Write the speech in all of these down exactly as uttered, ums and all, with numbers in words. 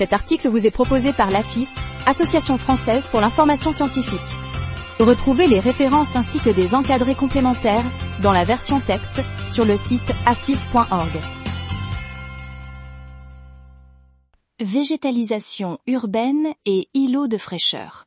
Cet article vous est proposé par l'A F I S, Association française pour l'information scientifique. Retrouvez les références ainsi que des encadrés complémentaires dans la version texte sur le site afis point org. Végétalisation urbaine et îlots de fraîcheur.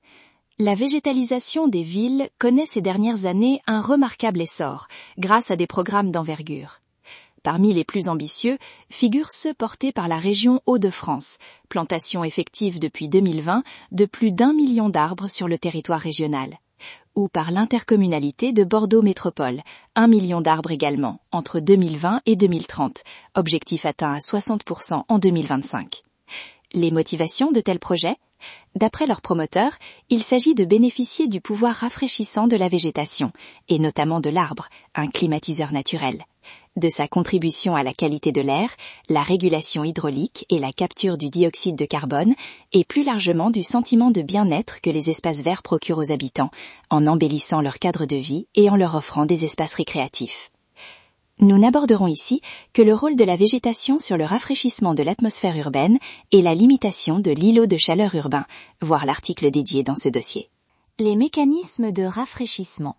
La végétalisation des villes connaît ces dernières années un remarquable essor, grâce à des programmes d'envergure. Parmi les plus ambitieux figurent ceux portés par la région Hauts-de-France, plantation effective depuis deux mille vingt de plus d'un million d'arbres sur le territoire régional, ou par l'intercommunalité de Bordeaux Métropole, un million d'arbres également, entre deux mille vingt et deux mille trente, objectif atteint à soixante pour cent en deux mille vingt-cinq. Les motivations de tels projets ? D'après leurs promoteurs, il s'agit de bénéficier du pouvoir rafraîchissant de la végétation, et notamment de l'arbre, un climatiseur naturel, de sa contribution à la qualité de l'air, la régulation hydraulique et la capture du dioxyde de carbone, et plus largement du sentiment de bien-être que les espaces verts procurent aux habitants, en embellissant leur cadre de vie et en leur offrant des espaces récréatifs. Nous n'aborderons ici que le rôle de la végétation sur le rafraîchissement de l'atmosphère urbaine et la limitation de l'îlot de chaleur urbain, voir l'article dédié dans ce dossier. Les mécanismes de rafraîchissement.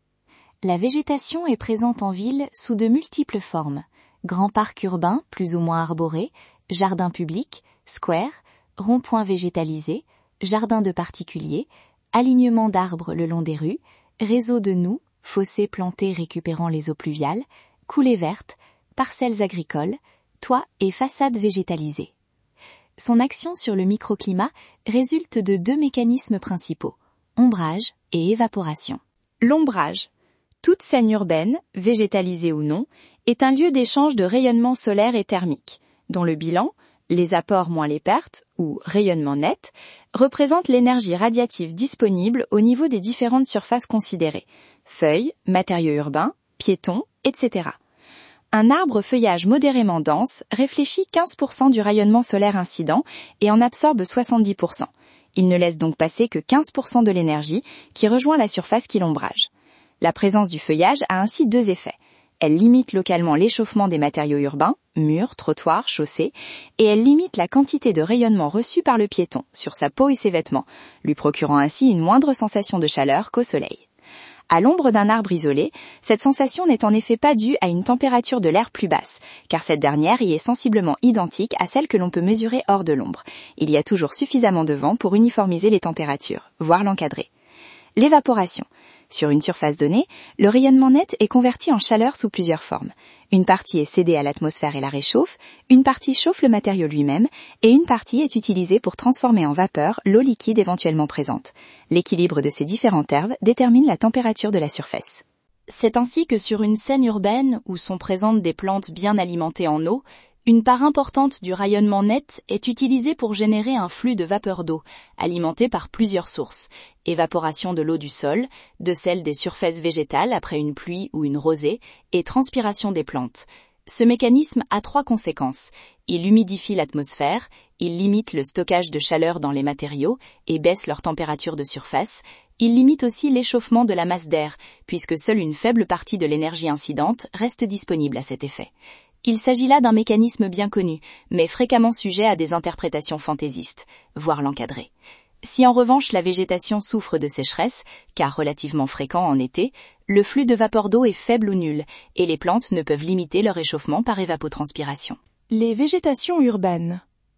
La végétation est présente en ville sous de multiples formes. Grands parcs urbains plus ou moins arborés, jardins publics, squares, ronds-points végétalisés, jardins de particuliers, alignements d'arbres le long des rues, réseaux de noues, fossés plantés récupérant les eaux pluviales, coulées vertes, parcelles agricoles, toits et façades végétalisées. Son action sur le microclimat résulte de deux mécanismes principaux, ombrage et évaporation. L'ombrage. Toute scène urbaine, végétalisée ou non, est un lieu d'échange de rayonnement solaire et thermique, dont le bilan, les apports moins les pertes, ou rayonnement net, représente l'énergie radiative disponible au niveau des différentes surfaces considérées, feuilles, matériaux urbains, piétons, et cetera. Un arbre feuillage modérément dense réfléchit quinze pour cent du rayonnement solaire incident et en absorbe soixante-dix pour cent. Il ne laisse donc passer que quinze pour cent de l'énergie qui rejoint la surface qui l'ombrage. La présence du feuillage a ainsi deux effets. Elle limite localement l'échauffement des matériaux urbains, murs, trottoirs, chaussées, et elle limite la quantité de rayonnement reçu par le piéton sur sa peau et ses vêtements, lui procurant ainsi une moindre sensation de chaleur qu'au soleil. À l'ombre d'un arbre isolé, cette sensation n'est en effet pas due à une température de l'air plus basse, car cette dernière y est sensiblement identique à celle que l'on peut mesurer hors de l'ombre. Il y a toujours suffisamment de vent pour uniformiser les températures, voire l'encadrer. L'évaporation. Sur une surface donnée, le rayonnement net est converti en chaleur sous plusieurs formes. Une partie est cédée à l'atmosphère et la réchauffe, une partie chauffe le matériau lui-même, et une partie est utilisée pour transformer en vapeur l'eau liquide éventuellement présente. L'équilibre de ces différentes herbes détermine la température de la surface. C'est ainsi que sur une scène urbaine où sont présentes des plantes bien alimentées en eau, une part importante du rayonnement net est utilisée pour générer un flux de vapeur d'eau, alimenté par plusieurs sources. Évaporation de l'eau du sol, de celle des surfaces végétales après une pluie ou une rosée, et transpiration des plantes. Ce mécanisme a trois conséquences. Il humidifie l'atmosphère, il limite le stockage de chaleur dans les matériaux et baisse leur température de surface. Il limite aussi l'échauffement de la masse d'air, puisque seule une faible partie de l'énergie incidente reste disponible à cet effet. Il s'agit là d'un mécanisme bien connu, mais fréquemment sujet à des interprétations fantaisistes, voire l'encadrer. Si en revanche la végétation souffre de sécheresse, car relativement fréquent en été, le flux de vapeur d'eau est faible ou nul, et les plantes ne peuvent limiter leur échauffement par évapotranspiration. Les végétations urbaines.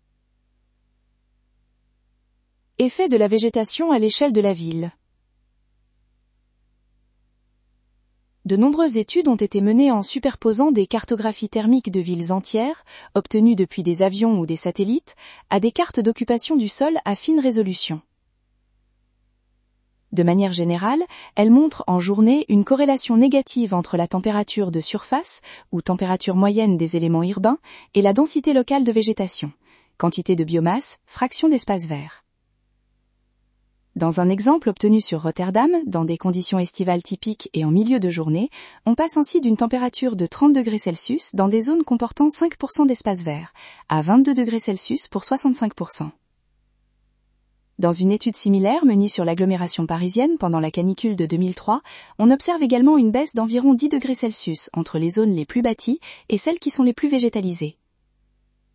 Effet de la végétation à l'échelle de la ville. De nombreuses études ont été menées en superposant des cartographies thermiques de villes entières, obtenues depuis des avions ou des satellites, à des cartes d'occupation du sol à fine résolution. De manière générale, elles montrent en journée une corrélation négative entre la température de surface, ou température moyenne des éléments urbains, et la densité locale de végétation, quantité de biomasse, fraction d'espace vert. Dans un exemple obtenu sur Rotterdam, dans des conditions estivales typiques et en milieu de journée, on passe ainsi d'une température de trente degrés Celsius dans des zones comportant cinq pour cent d'espace vert, à vingt-deux degrés Celsius pour soixante-cinq pour cent. Dans une étude similaire menée sur l'agglomération parisienne pendant la canicule de deux mille trois, on observe également une baisse d'environ dix degrés Celsius entre les zones les plus bâties et celles qui sont les plus végétalisées.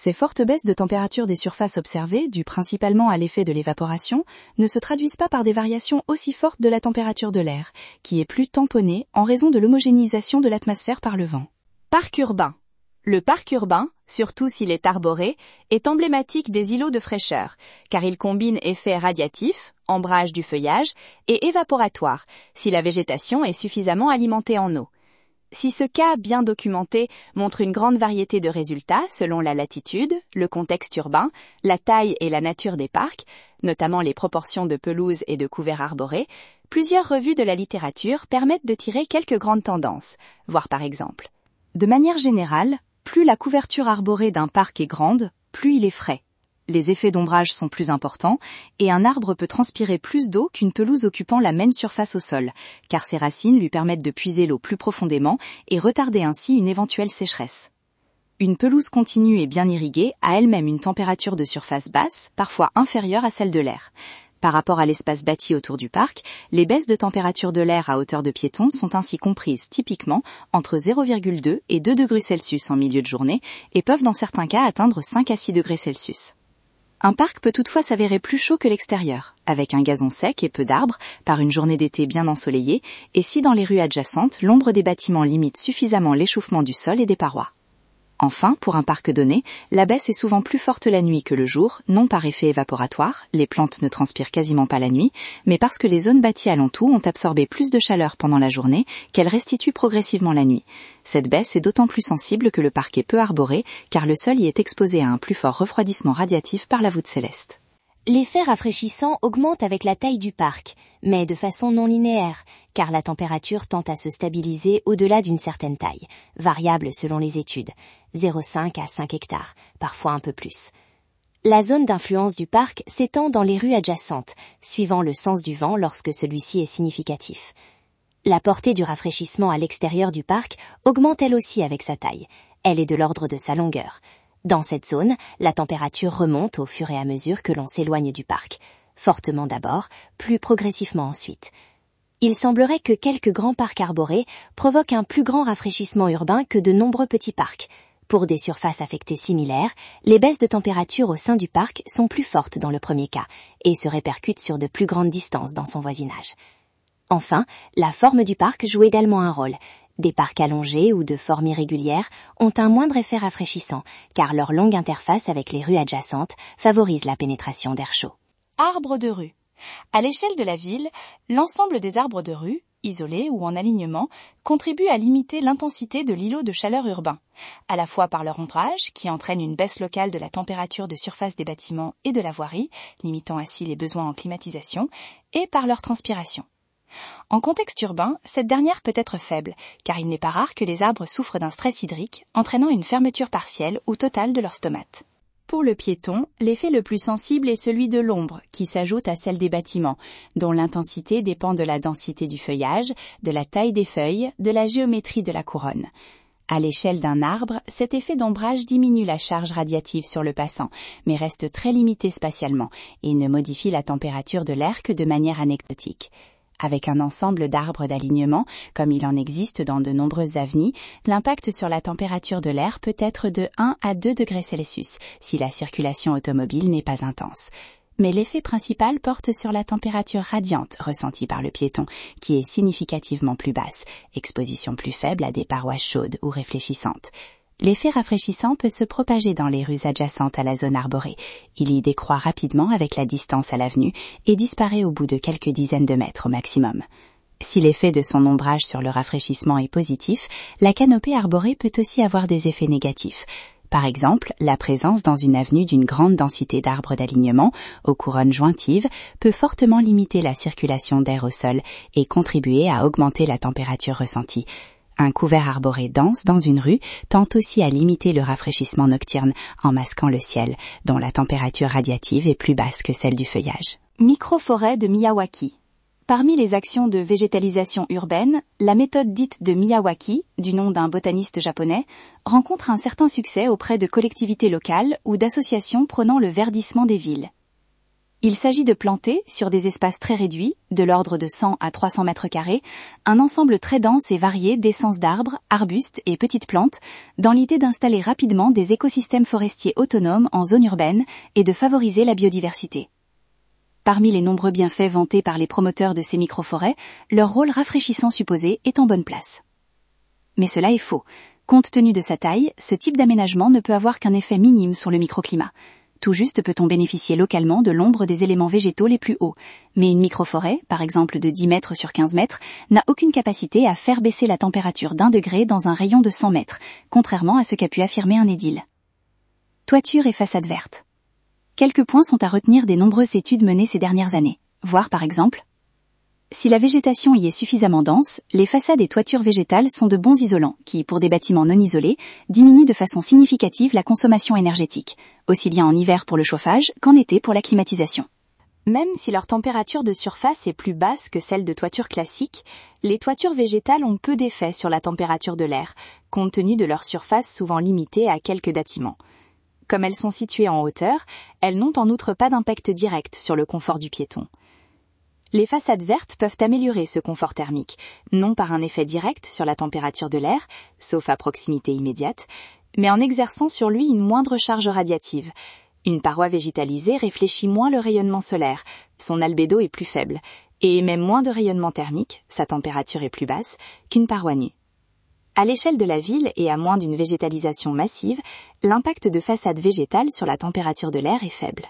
Ces fortes baisses de température des surfaces observées, dues principalement à l'effet de l'évaporation, ne se traduisent pas par des variations aussi fortes de la température de l'air, qui est plus tamponnée en raison de l'homogénéisation de l'atmosphère par le vent. Parc urbain. Le parc urbain, surtout s'il est arboré, est emblématique des îlots de fraîcheur, car il combine effets radiatifs, ombrage du feuillage, et évaporatoire, si la végétation est suffisamment alimentée en eau. Si ce cas bien documenté montre une grande variété de résultats selon la latitude, le contexte urbain, la taille et la nature des parcs, notamment les proportions de pelouse et de couverts arborés, plusieurs revues de la littérature permettent de tirer quelques grandes tendances, voir par exemple. De manière générale, plus la couverture arborée d'un parc est grande, plus il est frais. Les effets d'ombrage sont plus importants et un arbre peut transpirer plus d'eau qu'une pelouse occupant la même surface au sol, car ses racines lui permettent de puiser l'eau plus profondément et retarder ainsi une éventuelle sécheresse. Une pelouse continue et bien irriguée a elle-même une température de surface basse, parfois inférieure à celle de l'air. Par rapport à l'espace bâti autour du parc, les baisses de température de l'air à hauteur de piéton sont ainsi comprises typiquement entre zéro virgule deux et deux degrés Celsius en milieu de journée et peuvent dans certains cas atteindre cinq à six degrés Celsius. Un parc peut toutefois s'avérer plus chaud que l'extérieur, avec un gazon sec et peu d'arbres, par une journée d'été bien ensoleillée, et si dans les rues adjacentes, l'ombre des bâtiments limite suffisamment l'échauffement du sol et des parois. Enfin, pour un parc donné, la baisse est souvent plus forte la nuit que le jour, non par effet évaporatoire, les plantes ne transpirent quasiment pas la nuit, mais parce que les zones bâties alentour ont absorbé plus de chaleur pendant la journée qu'elles restituent progressivement la nuit. Cette baisse est d'autant plus sensible que le parc est peu arboré, car le sol y est exposé à un plus fort refroidissement radiatif par la voûte céleste. L'effet rafraîchissant augmente avec la taille du parc, mais de façon non linéaire, car la température tend à se stabiliser au-delà d'une certaine taille, variable selon les études, zéro virgule cinq à cinq hectares, parfois un peu plus. La zone d'influence du parc s'étend dans les rues adjacentes, suivant le sens du vent lorsque celui-ci est significatif. La portée du rafraîchissement à l'extérieur du parc augmente elle aussi avec sa taille. Elle est de l'ordre de sa longueur. Dans cette zone, la température remonte au fur et à mesure que l'on s'éloigne du parc, fortement d'abord, plus progressivement ensuite. Il semblerait que quelques grands parcs arborés provoquent un plus grand rafraîchissement urbain que de nombreux petits parcs. Pour des surfaces affectées similaires, les baisses de température au sein du parc sont plus fortes dans le premier cas et se répercutent sur de plus grandes distances dans son voisinage. Enfin, la forme du parc joue également un rôle. Des parcs allongés ou de forme irrégulière ont un moindre effet rafraîchissant, car leur longue interface avec les rues adjacentes favorise la pénétration d'air chaud. Arbres de rue. À l'échelle de la ville, l'ensemble des arbres de rue, isolés ou en alignement, contribuent à limiter l'intensité de l'îlot de chaleur urbain, à la fois par leur ombrage, qui entraîne une baisse locale de la température de surface des bâtiments et de la voirie, limitant ainsi les besoins en climatisation, et par leur transpiration. En contexte urbain, cette dernière peut être faible, car il n'est pas rare que les arbres souffrent d'un stress hydrique, entraînant une fermeture partielle ou totale de leurs stomates. Pour le piéton, l'effet le plus sensible est celui de l'ombre, qui s'ajoute à celle des bâtiments, dont l'intensité dépend de la densité du feuillage, de la taille des feuilles, de la géométrie de la couronne. À l'échelle d'un arbre, cet effet d'ombrage diminue la charge radiative sur le passant, mais reste très limité spatialement, et ne modifie la température de l'air que de manière anecdotique. Avec un ensemble d'arbres d'alignement, comme il en existe dans de nombreuses avenues, l'impact sur la température de l'air peut être de un à deux degrés Celsius, si la circulation automobile n'est pas intense. Mais l'effet principal porte sur la température radiante ressentie par le piéton, qui est significativement plus basse, exposition plus faible à des parois chaudes ou réfléchissantes. L'effet rafraîchissant peut se propager dans les rues adjacentes à la zone arborée. Il y décroît rapidement avec la distance à l'avenue et disparaît au bout de quelques dizaines de mètres au maximum. Si l'effet de son ombrage sur le rafraîchissement est positif, la canopée arborée peut aussi avoir des effets négatifs. Par exemple, la présence dans une avenue d'une grande densité d'arbres d'alignement, aux couronnes jointives, peut fortement limiter la circulation d'air au sol et contribuer à augmenter la température ressentie. Un couvert arboré dense dans une rue tend aussi à limiter le rafraîchissement nocturne en masquant le ciel, dont la température radiative est plus basse que celle du feuillage. Microforêt de Miyawaki. Parmi les actions de végétalisation urbaine, la méthode dite de Miyawaki, du nom d'un botaniste japonais, rencontre un certain succès auprès de collectivités locales ou d'associations prônant le verdissement des villes. Il s'agit de planter, sur des espaces très réduits, de l'ordre de cent à trois cents mètres carrés, un ensemble très dense et varié d'essences d'arbres, arbustes et petites plantes, dans l'idée d'installer rapidement des écosystèmes forestiers autonomes en zone urbaine et de favoriser la biodiversité. Parmi les nombreux bienfaits vantés par les promoteurs de ces microforêts, leur rôle rafraîchissant supposé est en bonne place. Mais cela est faux. Compte tenu de sa taille, ce type d'aménagement ne peut avoir qu'un effet minime sur le microclimat. Tout juste peut-on bénéficier localement de l'ombre des éléments végétaux les plus hauts, mais une microforêt, par exemple de dix mètres sur quinze mètres, n'a aucune capacité à faire baisser la température d'un degré dans un rayon de cent mètres, contrairement à ce qu'a pu affirmer un édile. Toiture et façade verte. Quelques points sont à retenir des nombreuses études menées ces dernières années. Voir par exemple, si la végétation y est suffisamment dense, les façades et toitures végétales sont de bons isolants qui, pour des bâtiments non isolés, diminuent de façon significative la consommation énergétique, aussi bien en hiver pour le chauffage qu'en été pour la climatisation. Même si leur température de surface est plus basse que celle de toitures classiques, les toitures végétales ont peu d'effet sur la température de l'air, compte tenu de leur surface souvent limitée à quelques bâtiments. Comme elles sont situées en hauteur, elles n'ont en outre pas d'impact direct sur le confort du piéton. Les façades vertes peuvent améliorer ce confort thermique, non par un effet direct sur la température de l'air, sauf à proximité immédiate, mais en exerçant sur lui une moindre charge radiative. Une paroi végétalisée réfléchit moins le rayonnement solaire, son albédo est plus faible, et émet moins de rayonnement thermique, sa température est plus basse, qu'une paroi nue. À l'échelle de la ville et à moins d'une végétalisation massive, l'impact de façades végétales sur la température de l'air est faible.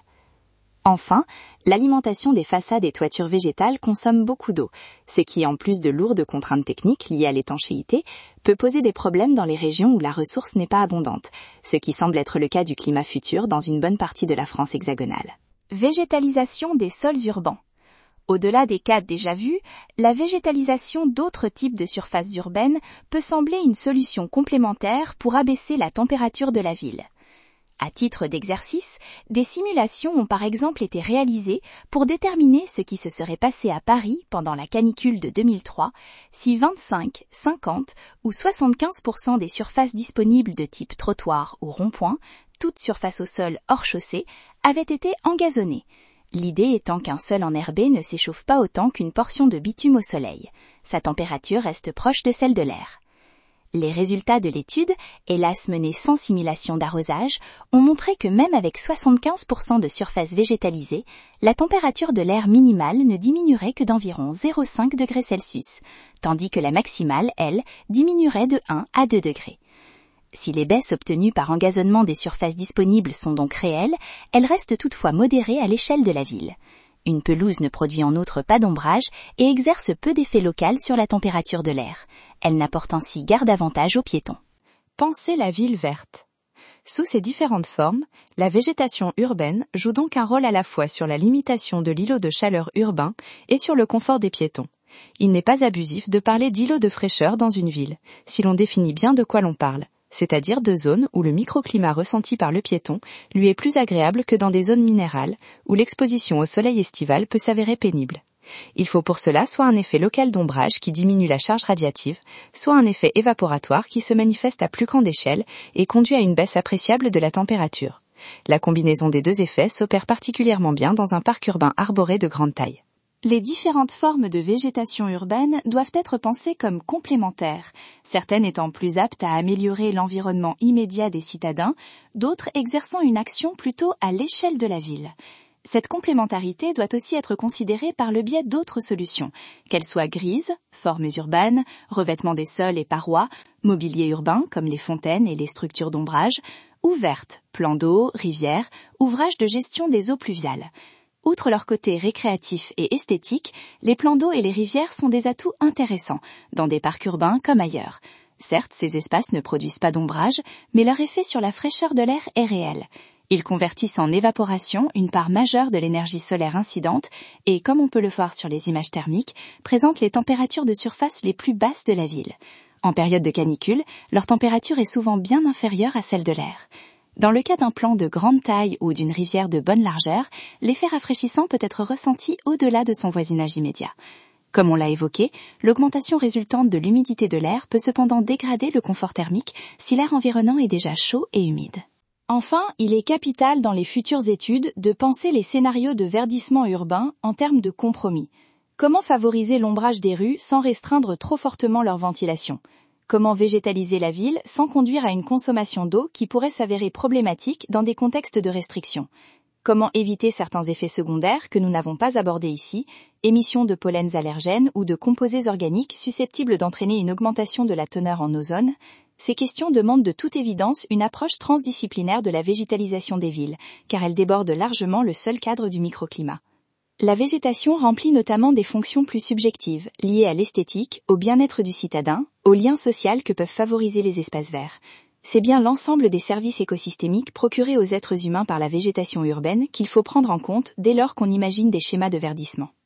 Enfin, l'alimentation des façades et toitures végétales consomme beaucoup d'eau, ce qui, en plus de lourdes contraintes techniques liées à l'étanchéité, peut poser des problèmes dans les régions où la ressource n'est pas abondante, ce qui semble être le cas du climat futur dans une bonne partie de la France hexagonale. Végétalisation des sols urbains. Au-delà des cas déjà vus, la végétalisation d'autres types de surfaces urbaines peut sembler une solution complémentaire pour abaisser la température de la ville. À titre d'exercice, des simulations ont par exemple été réalisées pour déterminer ce qui se serait passé à Paris pendant la canicule de deux mille trois si vingt-cinq, cinquante ou soixante-quinze pour cent des surfaces disponibles de type trottoir ou rond-point, toute surface au sol hors chaussée, avaient été engazonnées. L'idée étant qu'un sol enherbé ne s'échauffe pas autant qu'une portion de bitume au soleil. Sa température reste proche de celle de l'air. Les résultats de l'étude, hélas menée sans simulation d'arrosage, ont montré que même avec soixante-quinze pour cent de surface végétalisée, la température de l'air minimale ne diminuerait que d'environ zéro virgule cinq degrés Celsius, tandis que la maximale, elle, diminuerait de un à deux degrés. Si les baisses obtenues par engazonnement des surfaces disponibles sont donc réelles, elles restent toutefois modérées à l'échelle de la ville. Une pelouse ne produit en outre pas d'ombrage et exerce peu d'effet local sur la température de l'air. Elle n'apporte ainsi guère d'avantage aux piétons. Penser la ville verte. Sous ses différentes formes, la végétation urbaine joue donc un rôle à la fois sur la limitation de l'îlot de chaleur urbain et sur le confort des piétons. Il n'est pas abusif de parler d'îlot de fraîcheur dans une ville, si l'on définit bien de quoi l'on parle, c'est-à-dire de zones où le microclimat ressenti par le piéton lui est plus agréable que dans des zones minérales, où l'exposition au soleil estival peut s'avérer pénible. Il faut pour cela soit un effet local d'ombrage qui diminue la charge radiative, soit un effet évaporatoire qui se manifeste à plus grande échelle et conduit à une baisse appréciable de la température. La combinaison des deux effets s'opère particulièrement bien dans un parc urbain arboré de grande taille. Les différentes formes de végétation urbaine doivent être pensées comme complémentaires, certaines étant plus aptes à améliorer l'environnement immédiat des citadins, d'autres exerçant une action plutôt à l'échelle de la ville. Cette complémentarité doit aussi être considérée par le biais d'autres solutions, qu'elles soient grises, formes urbaines, revêtement des sols et parois, mobilier urbain comme les fontaines et les structures d'ombrage, ou vertes, plans d'eau, rivières, ouvrages de gestion des eaux pluviales. Outre leur côté récréatif et esthétique, les plans d'eau et les rivières sont des atouts intéressants, dans des parcs urbains comme ailleurs. Certes, ces espaces ne produisent pas d'ombrage, mais leur effet sur la fraîcheur de l'air est réel. Ils convertissent en évaporation une part majeure de l'énergie solaire incidente et, comme on peut le voir sur les images thermiques, présentent les températures de surface les plus basses de la ville. En période de canicule, leur température est souvent bien inférieure à celle de l'air. Dans le cas d'un plan de grande taille ou d'une rivière de bonne largeur, l'effet rafraîchissant peut être ressenti au-delà de son voisinage immédiat. Comme on l'a évoqué, l'augmentation résultante de l'humidité de l'air peut cependant dégrader le confort thermique si l'air environnant est déjà chaud et humide. Enfin, il est capital dans les futures études de penser les scénarios de verdissement urbain en termes de compromis. Comment favoriser l'ombrage des rues sans restreindre trop fortement leur ventilation ? Comment végétaliser la ville sans conduire à une consommation d'eau qui pourrait s'avérer problématique dans des contextes de restriction ? Comment éviter certains effets secondaires que nous n'avons pas abordés ici, émissions de pollens allergènes ou de composés organiques susceptibles d'entraîner une augmentation de la teneur en ozone ? Ces questions demandent de toute évidence une approche transdisciplinaire de la végétalisation des villes, car elles débordent largement le seul cadre du microclimat. La végétation remplit notamment des fonctions plus subjectives, liées à l'esthétique, au bien-être du citadin, au lien social que peuvent favoriser les espaces verts. C'est bien l'ensemble des services écosystémiques procurés aux êtres humains par la végétation urbaine qu'il faut prendre en compte dès lors qu'on imagine des schémas de verdissement.